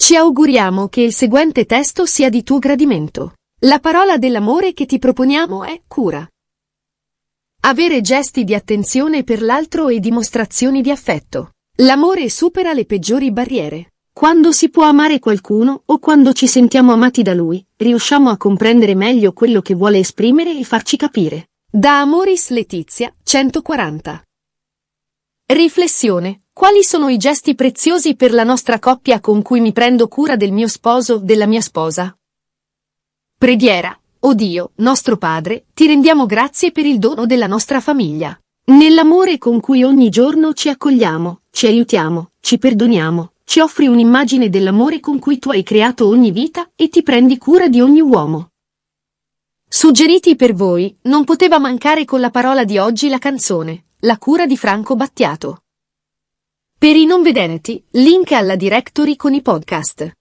Ci auguriamo che il seguente testo sia di tuo gradimento. La parola dell'amore che ti proponiamo è cura. Avere gesti di attenzione per l'altro e dimostrazioni di affetto. L'amore supera le peggiori barriere. Quando si può amare qualcuno o quando ci sentiamo amati da lui, riusciamo a comprendere meglio quello che vuole esprimere e farci capire. Da Amoris Letizia, 140. Riflessione. Quali sono i gesti preziosi per la nostra coppia con cui mi prendo cura del mio sposo, della mia sposa? Preghiera. O Dio, nostro Padre, ti rendiamo grazie per il dono della nostra famiglia. Nell'amore con cui ogni giorno ci accogliamo, ci aiutiamo, ci perdoniamo, ci offri un'immagine dell'amore con cui tu hai creato ogni vita e ti prendi cura di ogni uomo. Suggeriti per voi, non poteva mancare con la parola di oggi la canzone, La cura di Franco Battiato. Per i non vedenti, link alla directory con i podcast.